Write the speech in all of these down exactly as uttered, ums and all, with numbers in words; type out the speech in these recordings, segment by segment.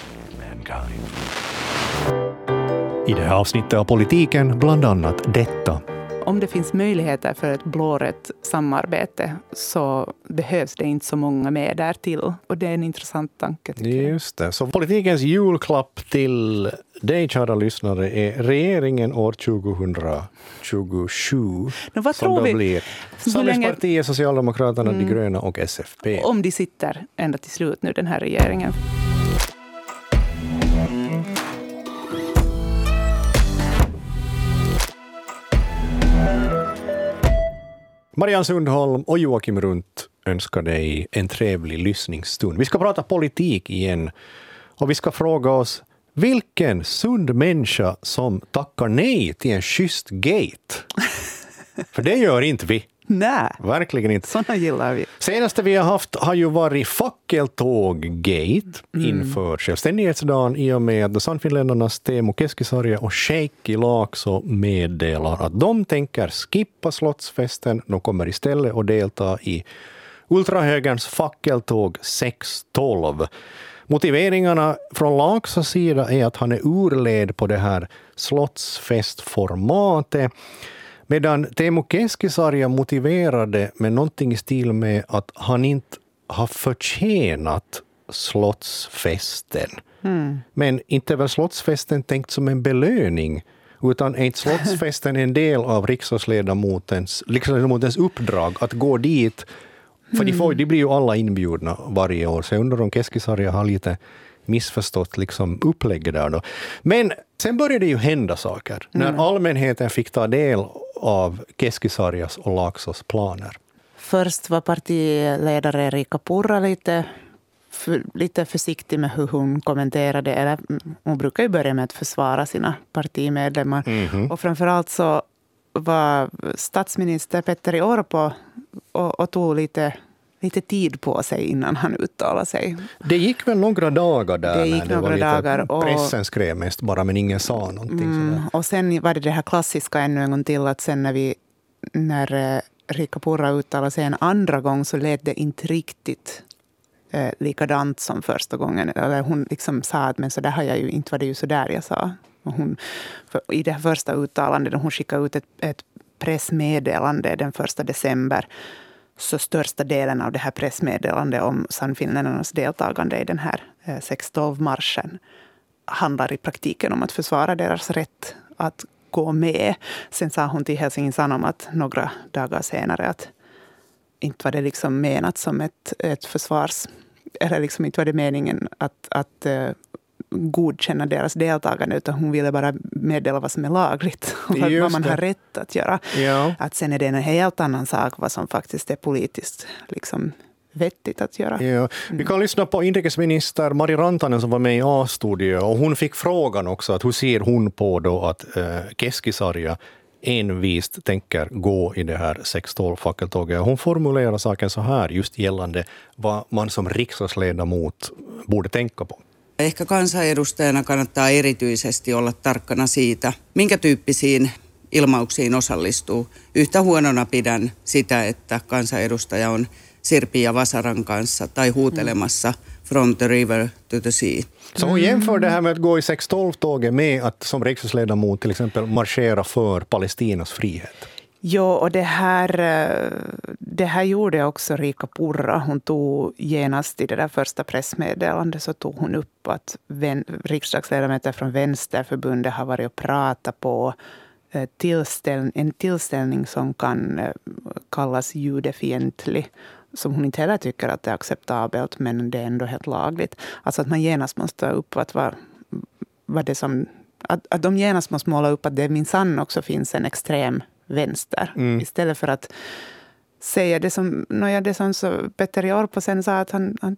mankind. I det här avsnittet av politiken bland annat detta. Om det finns möjligheter för ett blårött samarbete så behövs det inte så många med där till. Och det är en intressant tanke, tycker jag. Just det. Så politikens julklapp till dig, kära lyssnare, är regeringen år tjugohundratjugosju. No, vad som tror då vi? blir Samlingspartiet, Socialdemokraterna, mm. De gröna och S F P. Om de sitter ända till slut nu, den här regeringen. Marianne Sundholm och Joakim Runt önskar dig en trevlig lyssningsstund. Vi ska prata politik igen och vi ska fråga oss vilken sund människa som tackar nej till en schysst gate. För det gör inte vi. Nej, verkligen inte. Såna gillar vi. Senaste vi har haft har ju varit fackeltåg-gate mm. inför självständighetsdagen i och med att Sannfinländarnas Teemu Keskisarja och Sheikki Laakso meddelar att de tänker skippa slottsfesten. De kommer istället att delta i ultrahögerns fackeltåg sex tolv. Motiveringarna från Laaksos sida är att han är urled på det här slottsfestformatet. Medan Teemu Keskisarja motiverade med någonting i stil med att han inte har förtjänat slottsfesten. Mm. Men inte är väl slottsfesten tänkt som en belöning, utan är inte slottsfesten en del av riksdagsledamotens, riksdagsledamotens uppdrag att gå dit. För mm. de, får, de blir ju alla inbjudna varje år, så jag undrar om Keskisarja har lite missförstått liksom upplägget där då. Men sen började det ju hända saker mm. när allmänheten fick ta del av Keskisarjas och Laaksos planer. Först var partiledare Riikka Purra lite, för, lite försiktig med hur hon kommenterade. Eller, hon brukar ju börja med att försvara sina partimedlemmar. Mm-hmm. Och framförallt så var statsminister Petteri Orpo och, och tog lite... lite tid på sig innan han uttalade sig. Det gick väl några dagar där det gick när det några var lite dagar och, pressen skrev mest bara, men ingen sa någonting. Mm, och sen var det det här klassiska ännu en gång till att sen när vi när eh, Riikka Purra uttalade sig en andra gång så lät det inte riktigt eh, likadant som första gången. Eller hon liksom sa att men så där har jag ju inte, var det ju så där jag sa. Och hon, för, i det här första uttalandet hon skickade ut ett, ett pressmeddelande den första december, så största delen av det här pressmeddelandet om Sannfinländarnas deltagande i den här sex tolv-marschen handlar i praktiken om att försvara deras rätt att gå med. Sen sa hon till Helsingin Sanomat några dagar senare att inte var det liksom menat som ett, ett försvars... Eller liksom inte var det meningen att, att uh, godkänna deras deltagande, utan hon ville bara meddela vad som är lagligt och vad, vad man har rätt att göra. Ja. Att sen är det en helt annan sak vad som faktiskt är politiskt liksom vettigt att göra. Ja. Vi kan lyssna på inrikesminister Mari Rantanen som var med i A-studio, och hon fick frågan också att hur ser hon på då att äh, Keskisarja envist tänker gå i det här sex tolv-fackeltåget. Hon formulerar saken så här just gällande vad man som riksdagsledamot borde tänka på. Ehkä kansanedustajana kannattaa erityisesti olla tarkkana siitä, minkä tyyppisiin ilmauksiin osallistuu. Yhtä huonona pidän sitä, että kansanedustaja on Sirpi ja Vasaran kanssa tai huutelemassa from the river to the sea. Så hon jämför det här med att gå i sex tolv-tåget med att som riksdagsledamot till exempel marschera för Palestinas frihet. Ja, och det här, det här gjorde också Riikka Purra. Hon tog genast i det där första pressmeddelandet så tog hon upp att vän, riksdagsledamöter från Vänsterförbundet har varit och pratat på tillställ, en tillställning som kan kallas judefientlig, som hon inte heller tycker att det är acceptabelt, men det är ändå helt lagligt. Alltså att man genast måste ta upp att vad, vad det som, att, att de genast måste måla upp att det minsann också finns en extrem vänster. Mm. Istället för att säga det som, no, det som så Petteri Orpo sen sa, att han, han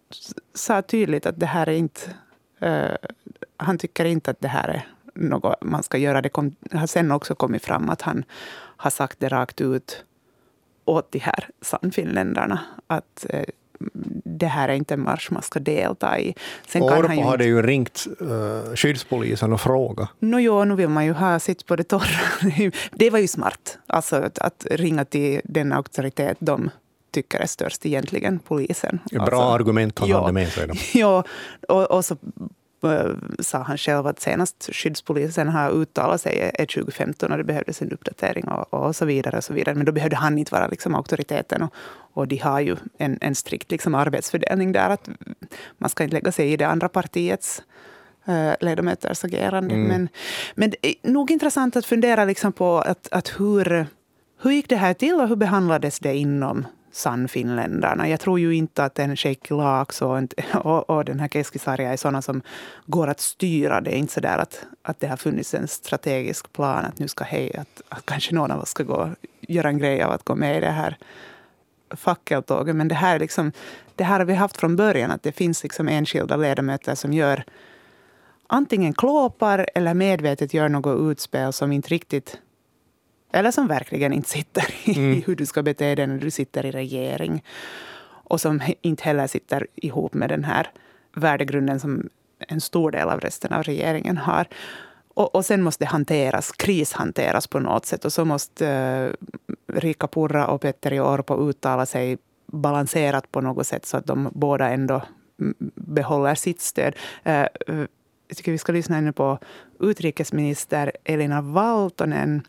sa tydligt att det här är inte, uh, han tycker inte att det här är något man ska göra. Det kom, har sen också kommit fram att han har sagt det rakt ut åt de här Sannfinländarna att uh, det här är inte en marsch man ska delta i. Sen Orpo kan ju hade ju ringt uh, skyddspolisen och frågat. No jo, nu vill man ju ha sitt på det torra. Det var ju smart. Alltså att, att ringa till den auktoritet de tycker är störst egentligen, polisen. Bra alltså, argument han ja, hade med sig då. Ja, och, och så äh, sa han själv att senast skyddspolisen har uttalat sig är tjugo femton och det behövdes en uppdatering och, och så vidare och så vidare. Men då behövde han inte vara liksom auktoriteten och, och de har ju en, en strikt liksom arbetsfördelning där att man ska inte lägga sig i det andra partiets äh, ledamöters agerande. Mm. Men, men det är nog intressant att fundera liksom på att, att hur, hur gick det här till och hur behandlades det inom Sannfinländarna. Jag tror ju inte att en Sheikki Laakso och, och, och den här Keskisarja är sådana som går att styra. Det är inte så där att, att det har funnits en strategisk plan att nu ska hej, att, att kanske någon av oss ska gå, göra en grej av att gå med i det här fackeltåget. Men det här, är liksom, det här har vi haft från början, att det finns liksom enskilda ledamöter som gör antingen klåpar eller medvetet gör något utspel som inte riktigt, eller som verkligen inte sitter i mm. hur du ska bete dig när du sitter i regering. Och som inte heller sitter ihop med den här värdegrunden som en stor del av resten av regeringen har. Och, och sen måste det hanteras, krishanteras på något sätt. Och så måste uh, Riikka Purra och Petteri Orpo uttala sig balanserat på något sätt så att de båda ändå behåller sitt stöd. Uh, uh, jag tycker vi ska lyssna nu på utrikesminister Elina Valtonen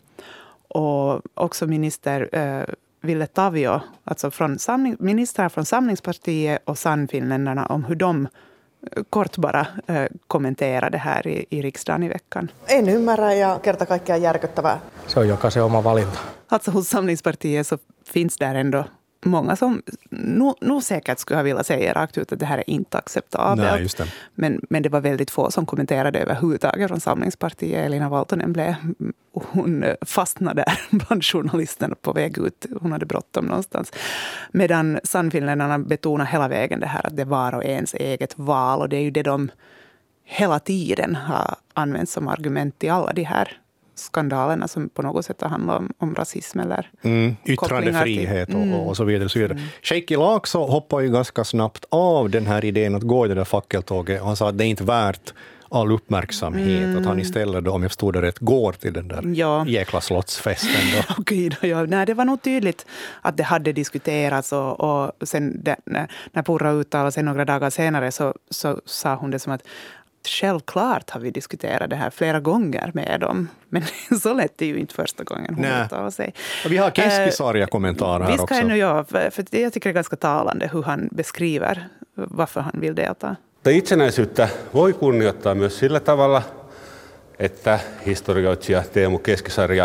och också minister uh, Ville Tavio, alltså från samling, ministrar från Samlingspartiet och Sannfinländarna, om hur de kort bara uh, kommenterade det här i, i riksdagen i veckan. En ymmärrä ja kerta kaikkiaan järkyttävää. Se on jokaisen oma valinta. Alltså hos Samlingspartiet så finns där ändå många som nog no säkert skulle ha velat säga rakt ut att det här är inte acceptabelt. Nej, just det. Men, men det var väldigt få som kommenterade överhuvudtaget från Samlingspartiet. Elina Valtonen blev, hon fastnade där bland journalisterna på väg ut. Hon hade bråttom någonstans. Medan Sannfinländarna betonar hela vägen det här att det var och ens eget val. Och det är ju det de hela tiden har använt som argument i alla de här skandalerna som på något sätt handlar om, om rasism eller mm, yttrandefrihet och, mm. och så vidare. Och så vidare. Mm. Sheikki Laakso hoppade ju ganska snabbt av den här idén att gå i det där fackeltåget. Han sa att det är inte värt all uppmärksamhet. Mm. Att han istället, då, om jag förstod det rätt, går till den där ja. jäkla slottsfesten. Då. Okej, då, ja. Nej, det var nog tydligt att det hade diskuterats och, och sen det, när, när Purra uttalade sig några dagar senare så, så sa hon det som att självklart har vi diskuterat det här flera gånger med dem. Men så lätt är ju inte första gången hon uttalar sig. Och vi har Keskisarja-kommentarer här vi ska också. Ännu, ja, för jag tycker det är ganska talande hur han beskriver varför han vill delta. Itsenäisyyttä voi kunnioittaa myös sillä tavalla, että historioitsija Teemu Keskisarja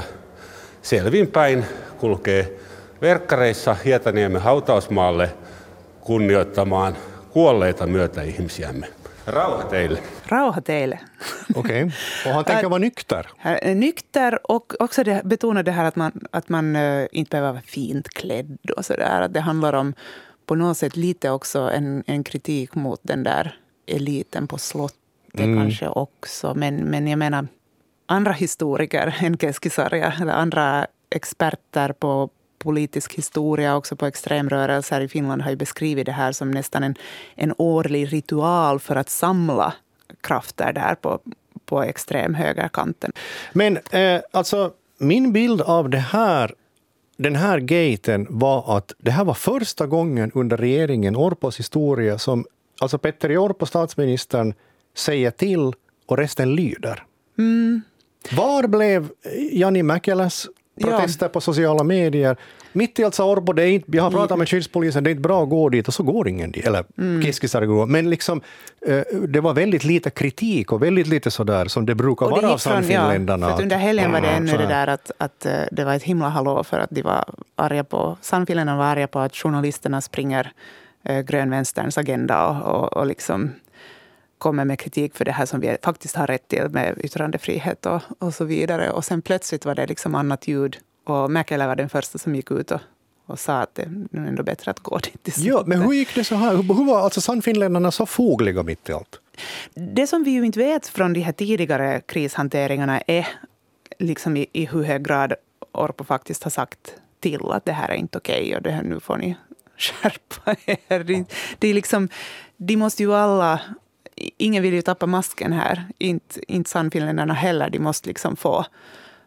selvinpäin kulkee verkkareissa Hietaniemen hautausmaalle kunnioittamaan kuolleita myötäihmisiämme. Rauha teille. Rauha teille. Okej. Okay. Och han tänker vara nykter. Nykter och också det, betona det här att man, att man uh, inte behöver vara fint klädd och sådär. Att det handlar om på något sätt lite också en, en kritik mot den där eliten på slottet mm. kanske också. Men, men jag menar andra historiker än Keskisarja eller andra experter på politisk historia, också på extremrörelser i Finland, har ju beskrivit det här som nästan en, en årlig ritual för att samla krafter där på, på extremhögerkanten. Men eh, alltså min bild av det här, den här gaten var att det här var första gången under regeringen Orpos historia som alltså Petteri Orpo, statsministern, säger till och resten lyder. Mm. Var blev Jani Mäkeläs protester ja. på sociala medier? Mitt i allt sa Orpo, det är inte, jag har pratat med skyddspolisen, det är inte bra att gå dit och så går ingen dit. Eller mm. Keskisarja går. Men liksom, det var väldigt lite kritik och väldigt lite sådär som det brukar vara av Sannfinländarna. Ja, för under helgen var det ännu mm, det där att, att det var ett himla hallå för att de var arga på, Sannfinländarna var arga på att journalisterna springer eh, grönvänsterns agenda och, och, och liksom kommer med kritik för det här som vi faktiskt har rätt till med yttrandefrihet och, och så vidare. Och sen plötsligt var det liksom annat ljud. Och Mäkelä var den första som gick ut och, och sa att det är ändå bättre att gå dit. Ja, men hur gick det så här? Hur var alltså Sannfinländarna så fogliga mitt i allt? Det som vi ju inte vet från de här tidigare krishanteringarna är liksom i, i hur hög grad Orpo faktiskt har sagt till att det här är inte okej och det här, nu får ni skärpa er. Det, det är liksom, de måste ju alla... Ingen vill ju tappa masken här. Inte, inte Sannfinländarna heller. De måste liksom få,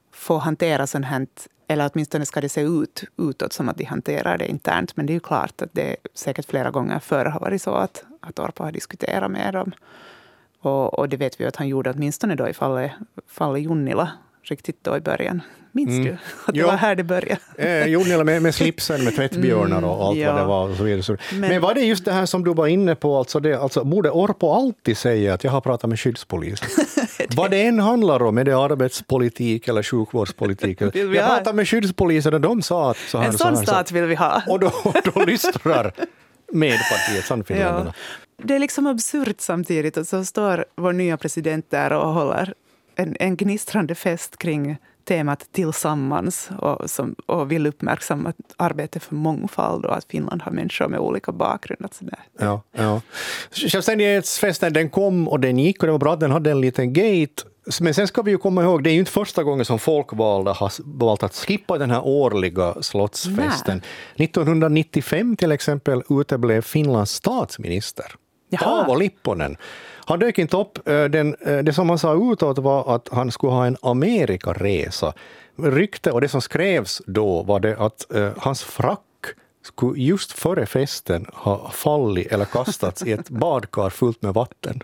få hantera sånt här, eller åtminstone ska det se ut utåt som att de hanterar det internt. Men det är ju klart att det säkert flera gånger förr har varit så att, att Orpo har diskuterat med dem. Och, och det vet vi att han gjorde åtminstone då i fallet, fallet Junnila riktigt då i början. Minns mm. du att det jo. var här det började? Eh, Junnila med, med slipsen, med tvättbjörnar och allt mm, ja. vad det var. Och så vidare. Men, Men var det just det här som du var inne på? Alltså det, alltså, borde Orpo alltid säga att jag har pratat med skyddspolis? det... Vad det än handlar om, är det arbetspolitik eller sjukvårdspolitik? jag pratade med skyddspoliser och de sa att så här, en sån så här, stat vill vi ha. Och då, då lystrar medpartiet Sannfinländarna. Ja. Det är liksom absurt samtidigt. Och så står vår nya president där och håller en, en gnistrande fest kring temat tillsammans och, som, och vill uppmärksamma arbete för mångfald och att Finland har människor med olika bakgrund. Alltså där. Ja, ja. Självständighetsfesten, den kom och den gick och det var bra att den hade en liten gate. Men sen ska vi ju komma ihåg, det är ju inte första gången som folkvalda har valt att skippa den här årliga slottsfesten. Nej. nittonhundranittiofem till exempel uteblev Finlands statsminister. Paavo Lipponen. Han dök inte upp. Den, det som han sa utåt var att han skulle ha en Amerikaresa. Rykte och det som skrevs då var det att uh, hans frack skulle just före festen ha fallit eller kastats i ett badkar fullt med vatten.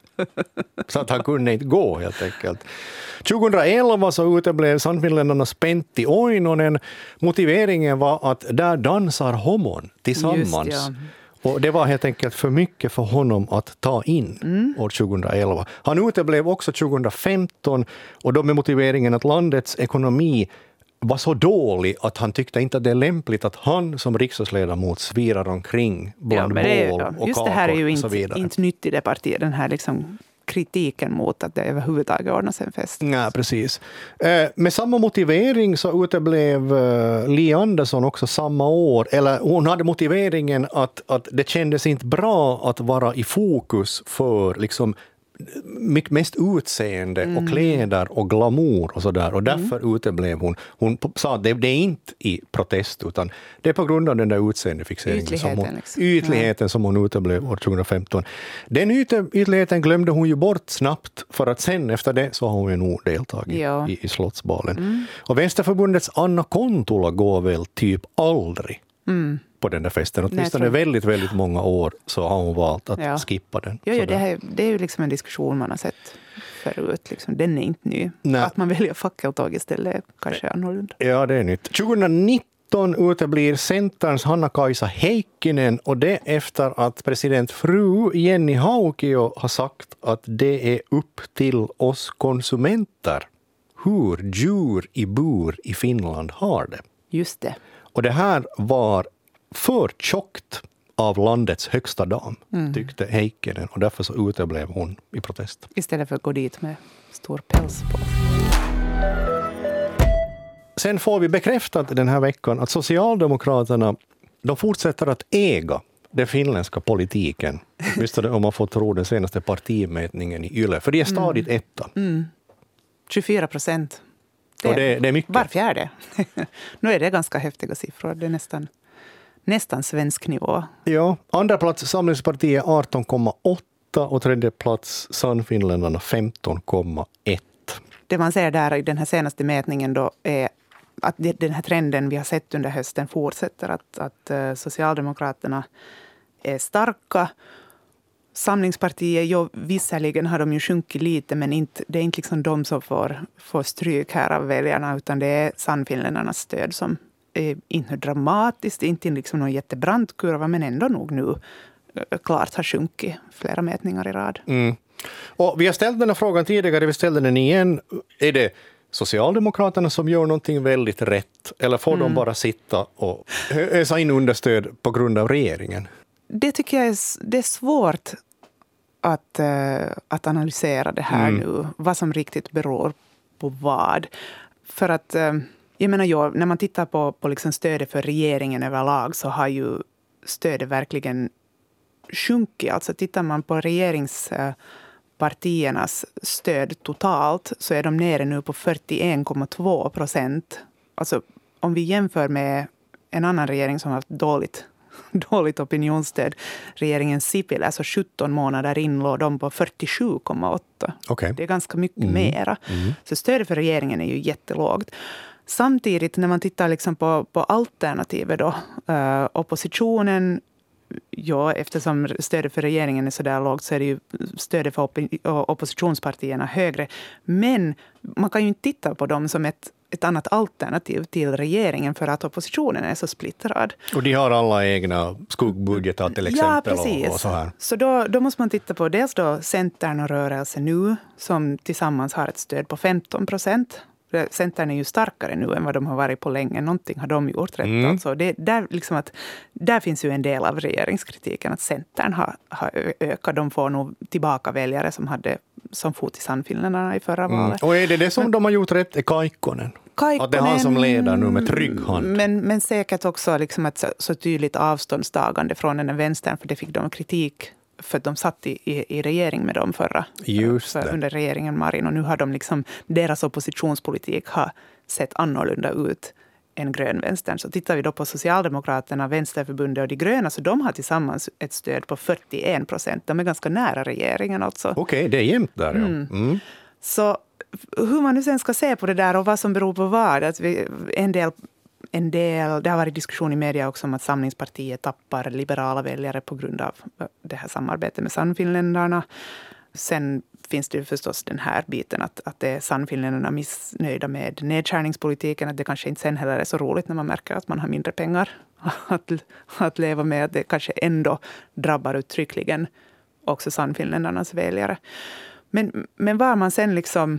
Så att han kunde inte gå helt enkelt. tjugohundraelva så uteblev Sannfinländarnas Pentti Oinonen. Motiveringen var att där dansar homon tillsammans. Just, ja. Och det var helt enkelt för mycket för honom att ta in mm. år tjugohundraelva. Han uteblev också tjugohundrafemton och då med motiveringen att landets ekonomi var så dålig att han tyckte inte att det är lämpligt att han som riksdagsledamot svirar omkring bland ja, det, bål och just kakor. Det här är ju inte, inte nytt i det partiet, den här liksom kritiken mot att det överhuvudtaget ordnas en fest. Ja, precis. Eh, med samma motivering så uteblev eh, Li Andersson också samma år. Eller hon hade motiveringen att, att det kändes inte bra att vara i fokus för liksom mycket mest utseende mm. och kläder och glamour och sådär. Och därför mm. uteblev hon. Hon sa att det, det är inte i protest utan det är på grund av den där utseendefixeringen. Ytligheten, som hon, liksom. ytligheten ja. som hon uteblev år tjugohundrafemton. Den ytligheten glömde hon ju bort snabbt för att sen efter det så har hon ju nog deltagit ja. i, i Slottsbalen. Mm. Och Vänsterförbundets Anna Kontula går väl typ aldrig mm. på den där festen. Åtminstone väldigt, väldigt många år så har hon valt att ja. skippa den. Jo, jo, det, här, det är ju liksom en diskussion man har sett förut. Liksom. Den är inte ny. Nej. Att man väljer fackeltåg istället kanske annorlunda. Ja, det är nytt. tjugohundranitton uteblir Centerns Hanna-Kaisa Heikkinen och det efter att president fru Jenny Haukio har sagt att det är upp till oss konsumenter hur djur i bur i Finland har det. Just det. Och det här var för tjockt av landets högsta dam, mm. tyckte Heikkinen. Och därför så uteblev hon i protest. Istället för att gå dit med stor päls på. Sen får vi bekräftat den här veckan att Socialdemokraterna de fortsätter att äga den finländska politiken. Visst det, om man får tro den senaste partimätningen i Yle. För det är stadigt mm. etta. Mm. tjugofyra procent. Det, och det, det är mycket. Var fjärde. Nu är det ganska häftiga siffror. Det är nästan, nästan svensk nivå. Ja, andra plats Samlingspartiet arton komma åtta och tredje plats Sannfinländarna femton komma ett. Det man ser där i den här senaste mätningen då är att den här trenden vi har sett under hösten fortsätter. Att, att Socialdemokraterna är starka. Samlingspartiet, jo, visserligen har de ju sjunkit lite men inte, det är inte liksom de som får, får stryk här av väljarna utan det är Sannfinländarnas stöd som är inte dramatiskt, inte liksom någon jättebrant kurva men ändå nog nu klart har sjunkit flera mätningar i rad. Mm. Och vi har ställt den här frågan tidigare, vi ställde den igen. Är det Socialdemokraterna som gör någonting väldigt rätt eller får mm. de bara sitta och ösa in understöd på grund av regeringen? Det tycker jag är, det är svårt att, uh, att analysera det här mm. nu. Vad som riktigt beror på vad. För att, uh, jag menar ju, när man tittar på, på liksom stödet för regeringen överlag så har ju stödet verkligen sjunkit. Alltså tittar man på regeringspartiernas stöd totalt så är de nere nu på fyrtioen komma två procent. Alltså om vi jämför med en annan regering som har haft dåligt dåligt opinionsstöd. Regeringen Sipilä, alltså sjutton månader in, låg de på fyrtiosju komma åtta. Okay. Det är ganska mycket mm. mera. Mm. Så stödet för regeringen är ju jättelågt. Samtidigt när man tittar liksom på, på alternativet då, uh, oppositionen, ja, eftersom stödet för regeringen är så där lågt så är det ju stödet för op- oppositionspartierna högre. Men man kan ju inte titta på dem som ett, ett annat alternativ till regeringen för att oppositionen är så splittrad. Och de har alla egna skuggbudgetar till exempel. Ja, precis. Och, och så här. Så då, då måste man titta på dels då Centern och Rörelse Nu som tillsammans har ett stöd på femton procent. Centern är ju starkare nu än vad de har varit på länge. Någonting har de gjort rätt. Mm. Alltså det, där, liksom att, där finns ju en del av regeringskritiken att Centern har, har ökat. De får nog tillbaka väljare som hade som fot i Sannfinländarna i förra mm. valet. Och är det det som men, de har gjort rätt är Kaikkonen? Kaikkonen? Att det är han som leder nu med trygg hand. Men, men säkert också liksom ett så, så tydligt avståndstagande från den vänstern, för det fick de kritik för att de satt i, i, i regering med dem förra, för, under regeringen Marin. Och nu har de liksom, deras oppositionspolitik har sett annorlunda ut än grönvänstern. Så tittar vi då på Socialdemokraterna, Vänsterförbundet och de gröna, så de har tillsammans ett stöd på fyrtioen procent. De är ganska nära regeringen alltså. Okej, okay, det är jämnt där. Ja. Mm. Mm. Så hur man nu sen ska se på det där och vad som beror på vad, att vi, en del En del, det har varit diskussion i media också om att Samlingspartiet tappar liberala väljare på grund av det här samarbetet med Sannfinländarna. Sen finns det ju förstås den här biten att, att det är Sannfinländarna missnöjda med nedskärningspolitiken. Att det kanske inte sen heller är så roligt när man märker att man har mindre pengar att, att leva med. Att det kanske ändå drabbar uttryckligen också Sannfinländarnas väljare. Men, men var man sen liksom...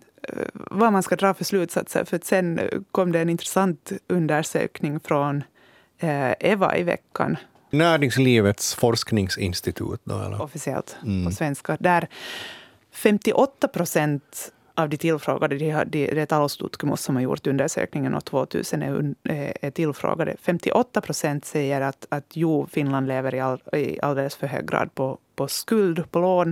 vad man ska dra för slutsatser. För att sen kom det en intressant undersökning från eh, Eva i veckan. Näringslivets forskningsinstitut då, eller? Officiellt mm. på svenska. Där femtioåtta procent av de tillfrågade, det är ett Alostutkimus som har gjort undersökningen och tvåtusen är, är tillfrågade. femtioåtta procent säger att, att jo, Finland lever i, all, i alldeles för hög grad på, på skuld, på lån.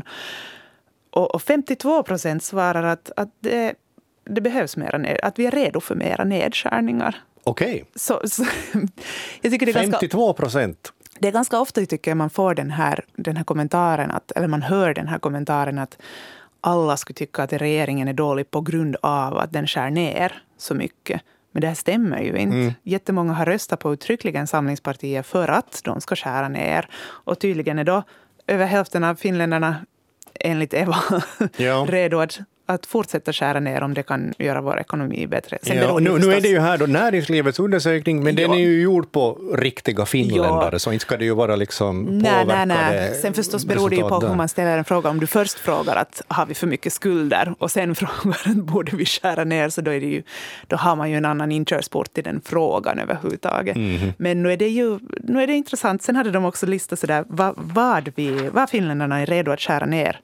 Och femtiotvå procent svarar att, att det, det behövs mera, att vi är redo för mera nedskärningar. Okej. Okay. Så, så, jag tycker det är femtiotvå procent. Det är ganska ofta tycker jag man får den här, den här kommentaren, att, eller man hör den här kommentaren att alla skulle tycka att regeringen är dålig på grund av att den skär ner så mycket. Men det här stämmer ju inte. Mm. Jättemånga har röstat på uttryckligen Samlingspartiet för att de ska skära ner. Och tydligen är då över hälften av finländarna enligt Eva ja. redo att, att fortsätta skära ner om det kan göra vår ekonomi bättre. Sen ja, nu, nu är det ju här då näringslivets undersökning, men ja. den är ju gjord på riktiga finländare, ja. så inte ska det ju vara liksom nej, nej, nej. Sen förstås beror det ju på där. Hur man ställer en fråga. Om du först frågar att har vi för mycket skulder och sen frågar att borde vi skära ner, så då, är det ju, då har man ju en annan inkörsport till den frågan överhuvudtaget. Mm. Men nu är det ju nu är det intressant. Sen hade de också listat sådär vad, vad, vi, vad finländarna är redo att skära ner.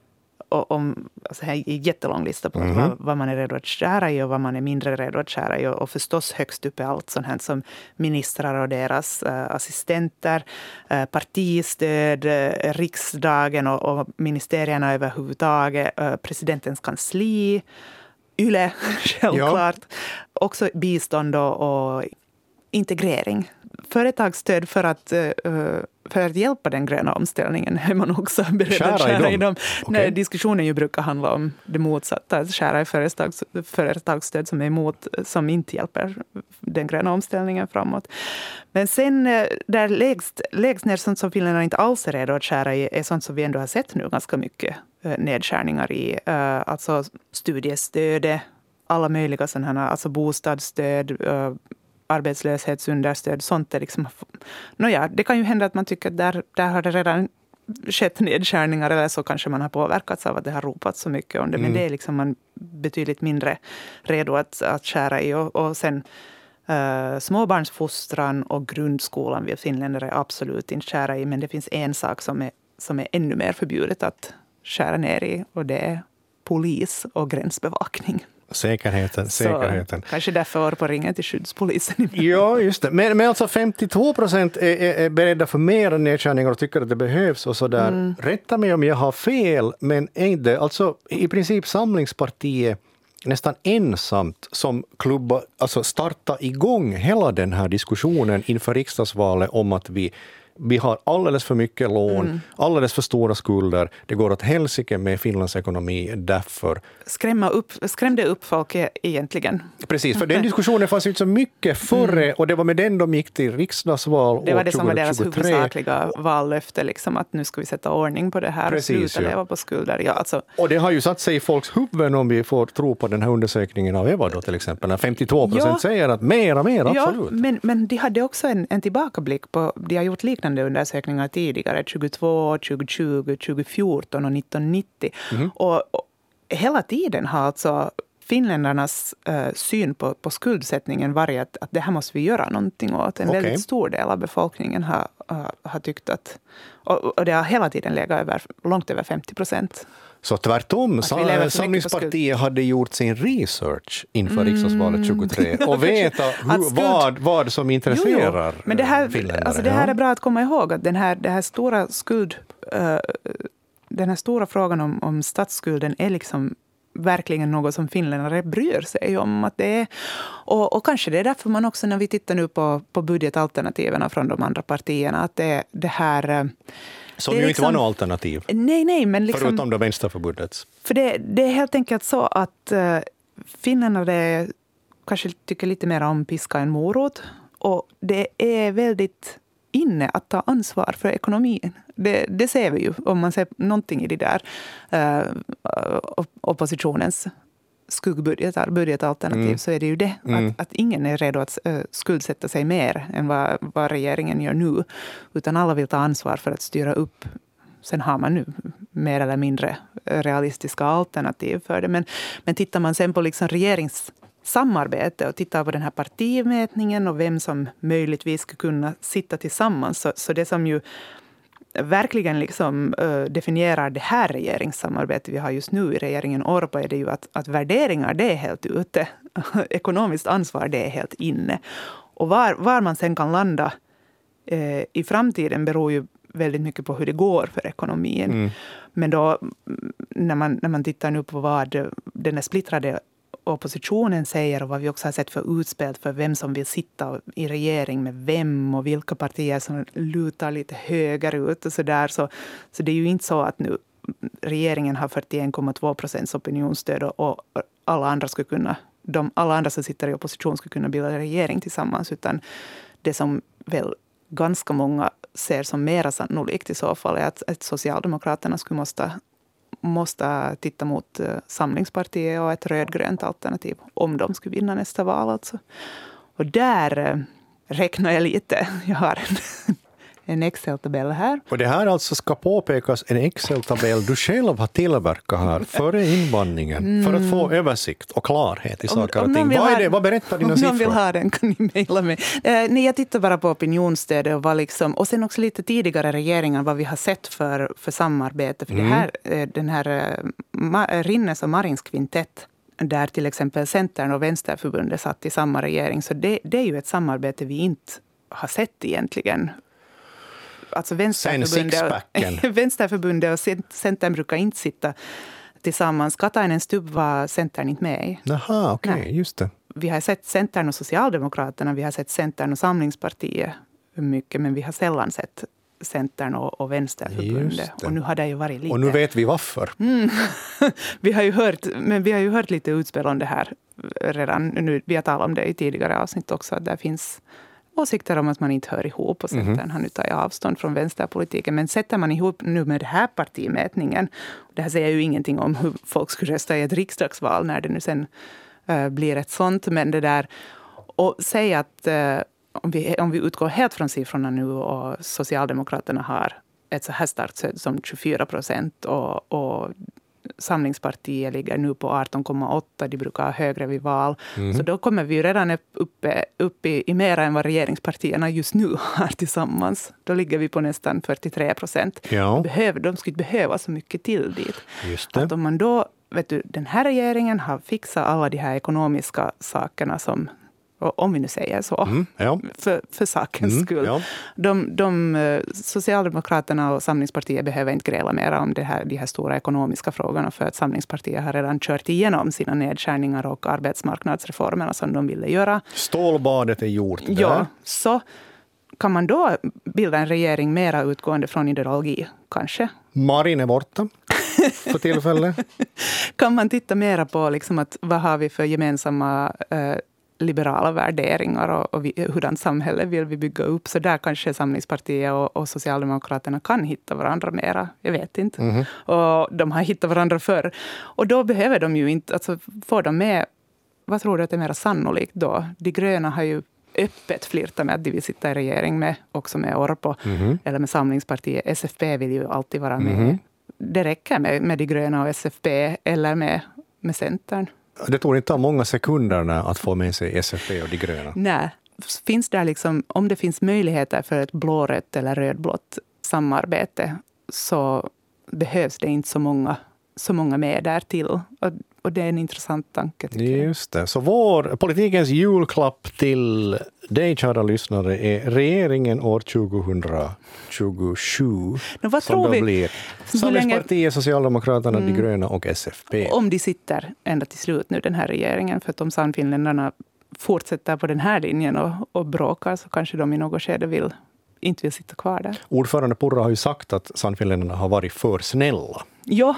Och om, alltså här är en jättelång lista på mm. vad, vad man är redo att skära i och vad man är mindre redo att skära i. Och, och förstås högst upp är allt sånt här som ministrar och deras uh, assistenter, uh, partistöd, uh, riksdagen och, och ministerierna överhuvudtaget, uh, presidentens kansli, Yle, självklart. Ja. Också bistånd och, och integrering. Företagsstöd för att, för att hjälpa den gröna omställningen är man också beredd att skära i dem. Okay. Nej, diskussionen ju brukar handla om det motsatta, att skära i företags, företagsstöd som är emot, som inte hjälper den gröna omställningen framåt. Men sen där lägst, lägst ner sånt som Finland inte alls är redo att skära i är sånt som vi ändå har sett nu ganska mycket nedskärningar i. Alltså studiestödet, alla möjliga sådana här, alltså bostadsstöd, arbetslöshetsunderstöd, sånt är liksom... Nåja, det kan ju hända att man tycker att där, där har det redan skett nedskärningar, eller så kanske man har påverkats av att det har ropat så mycket om det, mm. men det är liksom man betydligt mindre redo att, att skära i. Och, och sen uh, småbarnsfostran och grundskolan vi finländare är absolut inte skära i, men det finns en sak som är, som är ännu mer förbjudet att skära ner i, och det är polis och gränsbevakning. Säkerheten, säkerheten. Så, kanske därför var på ringen till skyddspolisen. Ja, just det. Men, men alltså femtiotvå procent är, är, är beredda för mer nedskärningar och tycker att det behövs och sådär. Mm. Rätta mig om jag har fel, men är det alltså i princip Samlingspartiet nästan ensamt som klubba, alltså starta igång hela den här diskussionen inför riksdagsvalet om att vi Vi har alldeles för mycket lån, mm. alldeles för stora skulder. Det går åt helsike med Finlands ekonomi därför. Skrämma upp, skrämde upp folk egentligen. Precis, för den diskussionen fanns inte så mycket före mm. och det var med den de gick till riksdagsval. Det var det som var deras tjugohundratjugotre. huvudsakliga vallöfte, liksom, att nu ska vi sätta ordning på det här. Precis, och sluta ja. leva på skulder. Ja, alltså. Och det har ju satt sig i folks huvuden om vi får tro på den här undersökningen av Eva då till exempel. När femtiotvå procent ja. säger att mera, mera, absolut. Ja, men, men de hade också en, en tillbakablick på, de har gjort liknande undersökningar tidigare, tjugotvå, tjugotjugo, tjugofjorton och nittonhundranittio. Mm. Och, och hela tiden har alltså finländarnas uh, syn på, på skuldsättningen varit att, att det här måste vi göra någonting åt. En okay. väldigt stor del av befolkningen har, uh, har tyckt att, och, och det har hela tiden legat över, långt över femtio procent. Så tvärtom, Samlingspartiet hade gjort sin research inför mm, riksdagsvalet tjugotre och veta hur, skuld... vad, vad som intresserar jo, men det här, alltså det här är bra att komma ihåg att den här, det här stora skuld, uh, den här stora frågan om, om statsskulden är liksom verkligen något som finländare bryr sig om att det är. Och, och kanske det är därför man också när vi tittar nu på, på budgetalternativen från de andra partierna att det, det här... Som det ju liksom, inte var något alternativ. Nej, nej. Men liksom, förutom det vänsterförbundets. För det, det är helt enkelt så att uh, finländare kanske tycker lite mer om piska än morot. Och det är väldigt inne att ta ansvar för ekonomin. Det, det ser vi ju om man ser någonting i det där uh, oppositionens skuggbudgetar, budgetalternativ mm. så är det ju det. Mm. Att, att ingen är redo att uh, skuldsätta sig mer än vad, vad regeringen gör nu. Utan alla vill ta ansvar för att styra upp. Sen har man nu mer eller mindre realistiska alternativ för det. Men, men tittar man sen på liksom regeringssamarbete och tittar på den här partimätningen och vem som möjligtvis ska kunna sitta tillsammans. Så, så det som ju verkligen liksom, uh, definierar det här regeringssamarbetet vi har just nu i regeringen Orpo är det ju att, att värderingar det är helt ute. Ekonomiskt ansvar det är helt inne. Och var, var man sen kan landa uh, i framtiden beror ju väldigt mycket på hur det går för ekonomin. Mm. Men då när man, när man tittar nu på vad den är splittrade oppositionen säger och vad vi också har sett för utspel för vem som vill sitta i regering med vem och vilka partier som lutar lite högerut och så där. Så, så det är ju inte så att nu regeringen har fyrtioen komma två procents opinionsstöd och, och alla andra skulle kunna, de, alla andra som sitter i opposition skulle kunna bilda regering tillsammans, utan det som väl ganska många ser som mera sannolikt i så fall är att, att Socialdemokraterna skulle måste måste titta mot uh, Samlingspartiet och ett rödgrönt alternativ om de skulle vinna nästa val. Alltså. Och där uh, räknar jag lite. Jag har en, en Excel-tabell här. Och det här alltså ska påpekas en Excel-tabell du själv har tillverkat här före invandringen mm. för att få översikt och klarhet i saker och ting. Vad är det? Vad berättar dina siffror? Om någon vill ha den kan ni mejla mig. Uh, nej, jag tittar bara på opinionsstödet och, vad liksom, och sen också lite tidigare regeringar vad vi har sett för, för samarbete. För mm. det här, uh, den här uh, Rinnes och Marins kvintett där till exempel Centern och Vänsterförbundet satt i samma regering. Så det, det är ju ett samarbete vi inte har sett egentligen. Alltså Vänsterförbundet, Vänsterförbundet och Centern brukar inte sitta tillsammans. Katainen Stubb var Centern inte med i. Jaha, okej, okay, just det. Vi har sett Centern och Socialdemokraterna, vi har sett Centern och Samlingspartiet mycket, men vi har sällan sett Centern och, och Vänsterförbundet. Och nu har det ju varit lite... Och nu vet vi varför. Mm. vi har ju hört, men vi har ju hört lite utspel om det här redan nu. Vi har talat om det i tidigare avsnitt också, att det finns åsikter om att man inte hör ihop och Centern mm. har nu tagit avstånd från vänsterpolitiken. Men sätter man ihop nu med det här partimätningen, det här säger ju ingenting om hur folk skulle rösta i ett riksdagsval när det nu sen uh, blir ett sånt, men det där, och säga att uh, om, vi, om vi utgår helt från siffrorna nu och Socialdemokraterna har ett så här starkt stöd som tjugofyra procent och, och Samlingspartiet ligger nu på arton komma åtta, de brukar ha högre vid val. Mm. Så då kommer vi ju redan upp, upp i, i mer än vad regeringspartierna just nu har tillsammans. Då ligger vi på nästan fyrtiotre procent. Ja. Behöver, de skulle behöva så mycket till dit. Just det. Att om man då, vet du, den här regeringen har fixat alla de här ekonomiska sakerna som och om vi nu säger så, Mm, ja. för, för sakens Mm, skull. ja. De, de, Socialdemokraterna och Samlingspartiet behöver inte gräla mer om det här, de här stora ekonomiska frågorna, för att Samlingspartiet har redan kört igenom sina nedskärningar och arbetsmarknadsreformerna som de ville göra. Stålbadet är gjort där. Ja, så kan man då bilda en regering mera utgående från ideologi, kanske? Marin är borta för tillfället. Kan man titta mera på liksom att vad har vi för gemensamma eh, liberala värderingar och, och vi, hurdant samhälle vill vi bygga upp? Så där kanske Samlingspartiet och, och Socialdemokraterna kan hitta varandra mera. Jag vet inte. Mm-hmm. Och de har hittat varandra förr. Och då behöver de ju inte, alltså får de med, vad tror du att det är mer sannolikt då? De gröna har ju öppet flirtat med att de vill sitta i regering med, också med Orpo, mm-hmm. eller med Samlingspartiet. S F P vill ju alltid vara med. Mm-hmm. Det räcker med, med de gröna och S F P eller med, med Centern. Det tog inte många sekunderna att få med sig S F P och de gröna. Nej, finns det liksom, om det finns möjligheter för ett blårött eller rödblått samarbete, så behövs det inte så många, så många med där till. Och, och det är en intressant tanke, tycker jag. Just det. Så vår politikens julklapp till dig, kära lyssnare, är regeringen år tjugohundratjugosju. Men vad som tror då vi? blir Samlingspartiet, Socialdemokraterna, mm. de gröna och S F P. Om de sitter ända till slut nu, den här regeringen, för att om Sannfinländarna fortsätter på den här linjen och, och bråkar, så kanske de i något skede vill, inte vill sitta kvar där. Ordförande Purra har ju sagt att Sannfinländarna har varit för snälla. Ja.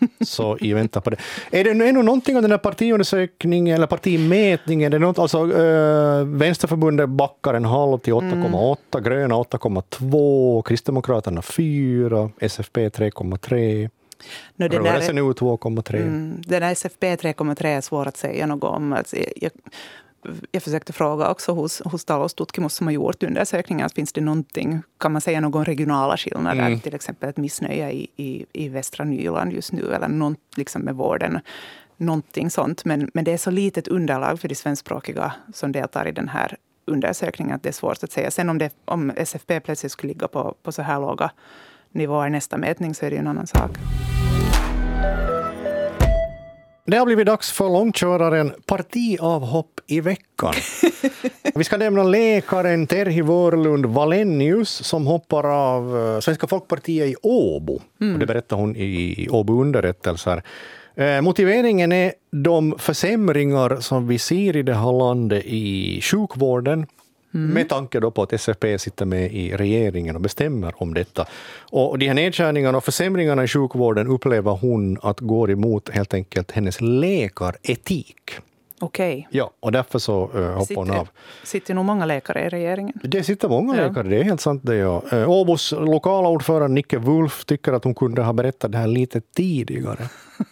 Så i vänta på det. Är det ännu någonting av den här partiundersökningen eller partimätningen? Det är något, alltså, äh, Vänsterförbundet backar en halv till åtta komma åtta, mm. gröna åtta komma två, Kristdemokraterna fyra, S F P tre komma tre. No, rörelsen är två komma tre. Mm, den där S F P tre komma tre är svår att säga något om. Alltså, jag, jag försökte fråga också hos, hos Talos Tutkimus som har gjort undersökningar. Finns det någonting, kan man säga någon regionala skillnader? Mm. Till exempel ett missnöje i, i, i västra Nyland just nu. Eller något liksom med vården. Någonting sånt. Men, men det är så litet underlag för de svenskspråkiga som deltar i den här undersökningen att det är svårt att säga. Sen om, det, om S F P plötsligt skulle ligga på, på så här låga nivåer i nästa mätning, så är det ju en annan sak. Det har blivit dags för långköraren partiavhopp i veckan. Vi ska nämna läkaren Terhi Vörlund Wallenius som hoppar av Svenska Folkpartiet i Åbo. Mm. Och det berättar hon i Åbo underrättelser. Eh, motiveringen är de försämringar som vi ser i det här landet i sjukvården. Mm. Med tanke då på att S F P sitter med i regeringen och bestämmer om detta. Och de här nedskärningarna och försämringarna i sjukvården upplever hon att går emot helt enkelt hennes läkaretik. Okej. Okay. Ja, och därför så uh, hoppar sitter, hon av. Sitter nog många läkare i regeringen? Det sitter många ja. läkare, det är helt sant det. Ja. Uh, Åbos lokala ordförande Nicke Wulf tycker att hon kunde ha berättat det här lite tidigare.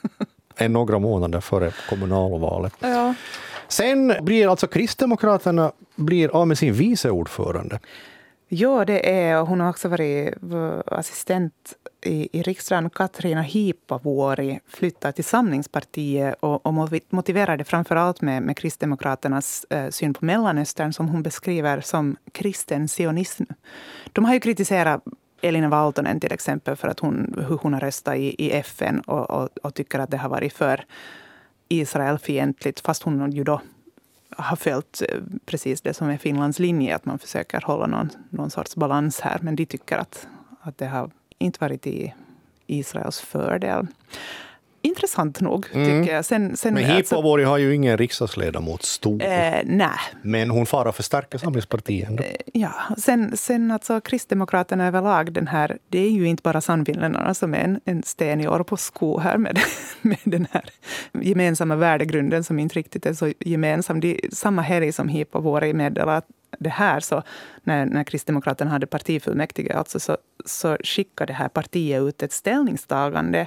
än några månader före kommunalvalet. Ja. Sen blir alltså Kristdemokraterna blir av med sin viceordförande. Ja, det är. Hon har också varit assistent i, i riksdagen. Katarina Hiipavuori flyttade till Samlingspartiet och, och motiverade framförallt med, med Kristdemokraternas eh, syn på Mellanöstern som hon beskriver som kristen sionism. De har ju kritiserat Elina Valtonen till exempel för att hon, hur hon har röstat i, i F N och, och, och tycker att det har varit för Israelfientligt, fast hon ju då har följt precis det som är Finlands linje, att man försöker hålla någon, någon sorts balans här. Men de tycker att, att det har inte varit i Israels fördel. Intressant nog, mm. tycker jag. Sen, sen, men Hiipavuori alltså, har ju ingen riksdagsledamot stor. Eh, nej. Men hon far att förstärka Samlingspartiet ändå. Eh, ja, sen, sen alltså Kristdemokraterna överlag, den här, det är ju inte bara Sannfinländarna som är en, en sten i Orpos sko här med, med den här gemensamma värdegrunden som inte riktigt är så gemensam. Det är samma helg som Hiipavuori meddelar det här, så när, när Kristdemokraterna hade partifullmäktige alltså, så, så skickade det här partiet ut ett ställningstagande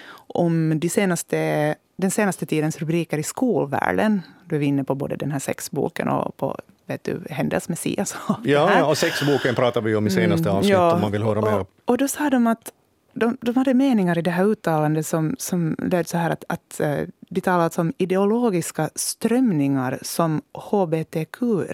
om de senaste, den senaste tidens rubriker i skolvärlden. Du är inne på både den här sexboken och på vet du, Händels Messias. Ja, ja, och sexboken pratar vi om i senaste avsnitt mm, ja, om man vill höra och, mer. Och då sa de att de, de hade meningar i det här uttalandet som, som lät så här att, att de talat om ideologiska strömningar som H B T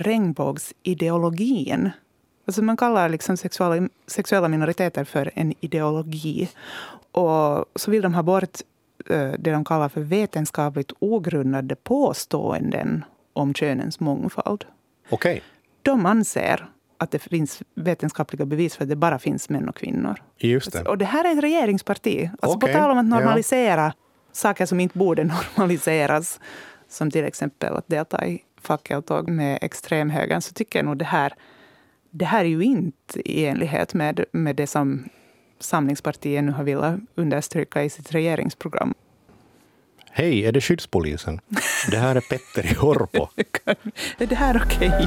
Q-regnbågsideologin. Alltså man kallar liksom sexuella, sexuella minoriteter för en ideologi. Och så vill de ha bort det de kallar för vetenskapligt ogrundade påståenden om könens mångfald. Okej. Okay. De anser att det finns vetenskapliga bevis för att det bara finns män och kvinnor. Just det. Och det här är ett regeringsparti. Alltså okay. På tal om att normalisera ja. saker som inte borde normaliseras, som till exempel att delta i fackeltåg med extremhögern, så tycker jag nog det här, det här är ju inte i enlighet med, med det som Samlingspartiet nu har velat understryka i sitt regeringsprogram. Hej, är det skyddspolisen? Det här är Petter i Orpo. Är det här okej? Okay?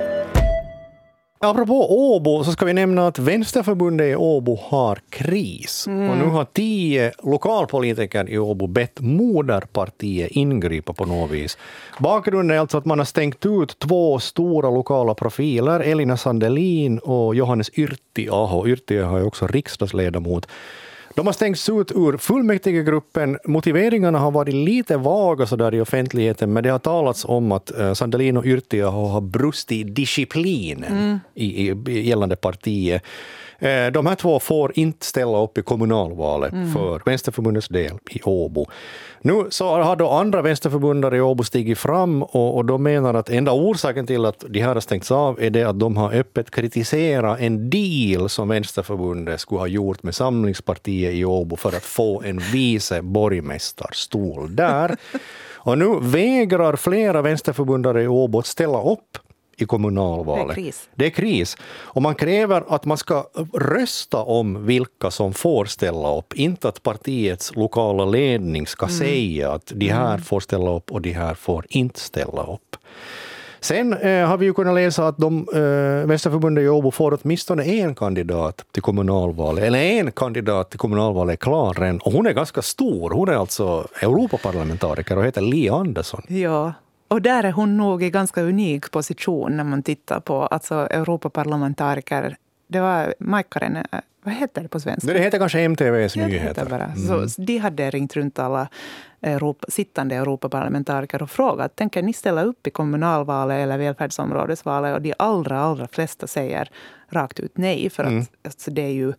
Apropå Åbo så ska vi nämna att Vänsterförbundet i Åbo har kris. Mm. Och nu har tio lokalpolitiker i Åbo bett moderpartiet ingripa på något vis. Bakgrunden är alltså att man har stängt ut två stora lokala profiler, Elina Sandelin och Johannes Yrttiaho. Yrttiaho är också riksdagsledamot. De har stängts ut ur fullmäktigegruppen. Motiveringarna har varit lite vaga så där i offentligheten, men det har talats om att Sandelin och Yrttiaho har brustit i disciplinen mm. i, i gällande partiet. De här två får inte ställa upp i kommunalvalet mm. för Vänsterförbundets del i Åbo. Nu så har då andra vänsterförbundare i Åbo stigit fram och, och de menar att enda orsaken till att de här har stängts av är det att de har öppet kritiserat en deal som Vänsterförbundet skulle ha gjort med Samlingspartiet i Åbo för att få en vice borgmästarstol där. Och nu vägrar flera vänsterförbundare i Åbo att ställa upp i kommunalvalet. Det är kris. Det är kris. Och man kräver att man ska rösta om vilka som får ställa upp. Inte att partiets lokala ledning ska mm. säga att de här mm. får ställa upp och de här får inte ställa upp. Sen eh, har vi ju kunnat läsa att de eh, Vänsterförbundet i Åbo får åtminstone en kandidat till kommunalvalet. Eller en kandidat till kommunalvalet är klar redan. Och hon är ganska stor. Hon är alltså Europaparlamentariker och heter Li Andersson. Ja. Och där är hon nog i ganska unik position när man tittar på alltså Europaparlamentariker. Det var Maikkanen, vad heter det på svenska? Det heter kanske M T V:s ja, nyheter. Bara. Mm. Så de hade ringt runt alla Europa, sittande Europaparlamentariker och frågat, tänker ni ställa upp i kommunalvalet eller välfärdsområdesvalet? Och de allra, allra flesta säger rakt ut nej, för att mm. alltså, det är ju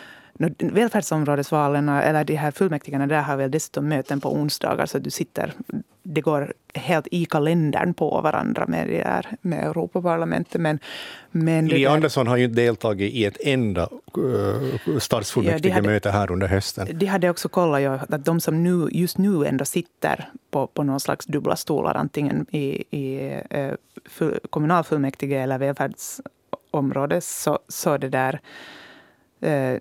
välfärdsområdesvalen eller de här fullmäktigarna där har väl dessutom möten på onsdagar så du sitter, det går helt i kalendern på varandra med det där med Europaparlamentet. Men, men Li Andersson har ju deltagit i ett enda uh, stadsfullmäktigemöte ja, här under hösten. De hade också kollat ju att de som nu, just nu ändå sitter på, på någon slags dubbla stolar antingen i, i uh, full, kommunalfullmäktige eller välfärdsområdet så, så det där uh,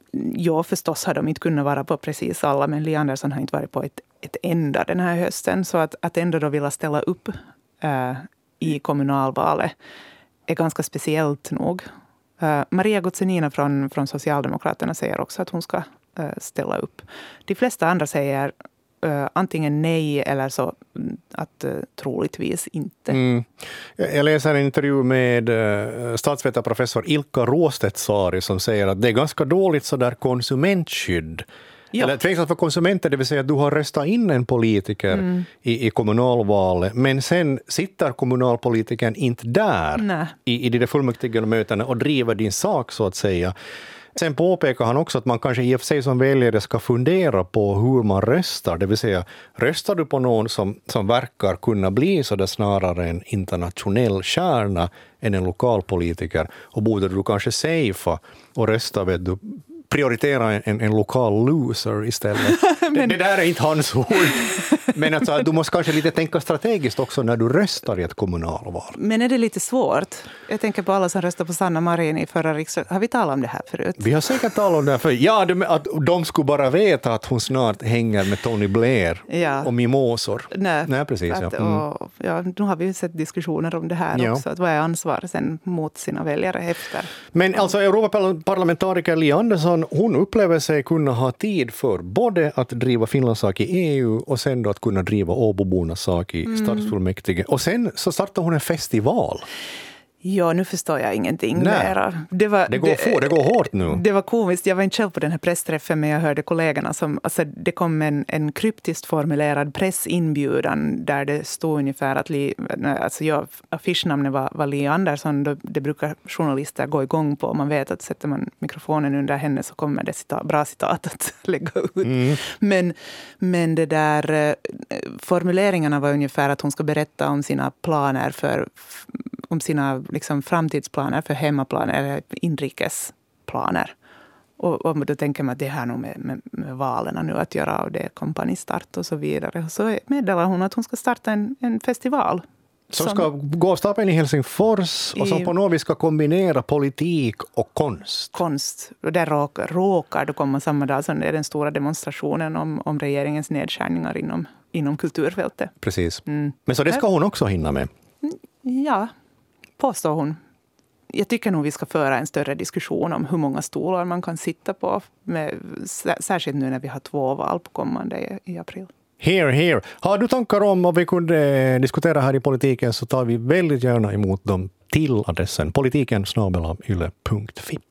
ja, förstås har de inte kunnat vara på precis alla, men Li Andersson har inte varit på ett, ett enda den här hösten. Så att, att ändå då vilja ställa upp äh, i kommunalvalet är ganska speciellt nog. Äh, Maria Gutsenina från, från Socialdemokraterna säger också att hon ska äh, ställa upp. De flesta andra säger Uh, antingen nej eller så att uh, troligtvis inte. Mm. Jag läser en intervju med uh, statsvetarprofessor Ilkka Råstedt-Saari som säger att det är ganska dåligt så där konsumentskydd. Ja. Eller tveksamt för konsumenter, det vill säga att du har röstat in en politiker mm. i, i kommunalvalet, men sen sitter kommunalpolitikern inte där i, i de fullmäktige mötena och driver din sak så att säga. Sen påpekar han också att man kanske i och för sig som väljare ska fundera på hur man röstar. Det vill säga, röstar du på någon som, som verkar kunna bli så där snarare en internationell kärna än en lokalpolitiker, och borde du kanske safea och rösta, vet du, prioritera en, en lokal loser istället. Men det, det där är inte hans ord. Men alltså, du måste kanske lite tänka strategiskt också när du röstar i ett kommunalval. Men är det lite svårt? Jag tänker på alla som röstade på Sanna Marin i förra riksdagen. Har vi talat om det här förut? Vi har säkert talat om det här förut. Ja, de, att de skulle bara veta att hon snart hänger med Tony Blair ja. och mimosor. Nej, Nej precis. Att, ja. Mm. Och, ja, nu har vi ju sett diskussioner om det här ja. också. Att vad är ansvar sen mot sina väljare efter? Men alltså Europaparlamentariker Li Andersson, hon upplever sig kunna ha tid för både att driva Finlands sak i E U och sen då att kunna driva Åbobornas sak i mm. stadsfullmäktige. Och sen så startar hon en festival. Ja, nu förstår jag ingenting mera. Det, var, det, går det, få, det går hårt nu. Det var komiskt. Jag var inte själv på den här pressträffen, men jag hörde kollegorna som, alltså det kom en, en kryptiskt formulerad pressinbjudan där det stod ungefär att Li, alltså jag, affischnamnet var, var Li Andersson. Det, det brukar journalister gå igång på. Man vet att sätter man mikrofonen under henne så kommer det citat, bra citat att lägga ut. Mm. Men, men det där formuleringarna var ungefär att hon ska berätta om sina planer för om sina liksom, framtidsplaner för hemmaplaner eller inrikesplaner. Och, och då tänker man att det här nog med, med, med valen nu att göra av det kampanjstart och så vidare. Så meddelar hon att hon ska starta en, en festival. Som ska gå av stapeln i Helsingfors och som på något vis ska kombinera politik och konst. Konst. Och där råkar, råkar det komma samma dag som det är den stora demonstrationen om, om regeringens nedskärningar inom, inom kulturfältet. Precis. Mm. Men så det ska hon också hinna med? Ja, påstår hon. Jag tycker nog vi ska föra en större diskussion om hur många stolar man kan sitta på. Med, särskilt nu när vi har två val på kommande i, i april. Here, here. Har du tankar om vad vi kunde diskutera här i politiken så tar vi väldigt gärna emot dem till adressen politiken snabel-a yle punkt fi.